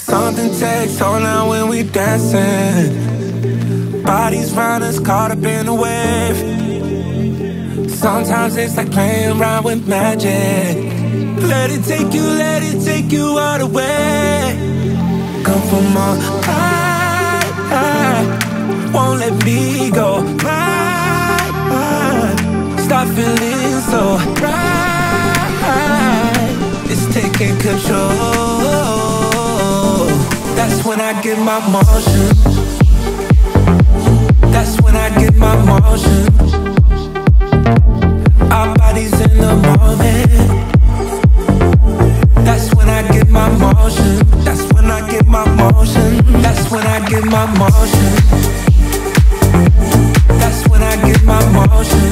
Something takes hold now when we dancing. Bodies round us caught up in a wave. Sometimes it's like playing around with magic. Let it take you all the way. Come from on high, won't let me go. Stop feeling so right. It's taking control. That's when I get my motion. That's when I get my motion. Our bodies in the moment. That's when I get my motion. That's when I get my motion. That's when I get my motion. That's when I get my motion.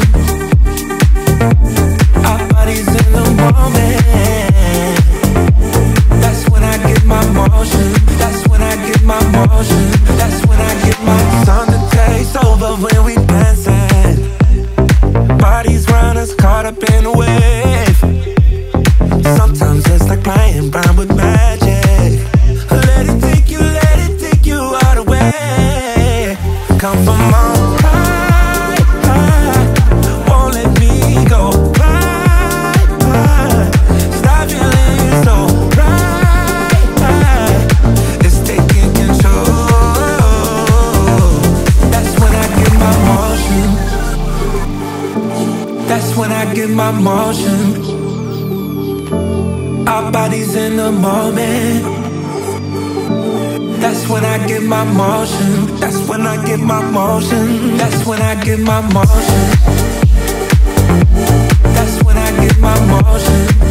Our bodies in the moment. That's when I get my motion. That's when I get my motion. That's when I get my something takes over when we dancing. Bodies round us caught up in a wave. Sometimes it's like playing around with magic. Let it take you all the way. Come from on high, won't let me go. Stop feeling so right. It's taking control. That's when I get my motion. That's when I get my motion. Our bodies in the moment. That's when I get my motion. That's when I get my motion. That's when I get my motion. That's when I get my motion.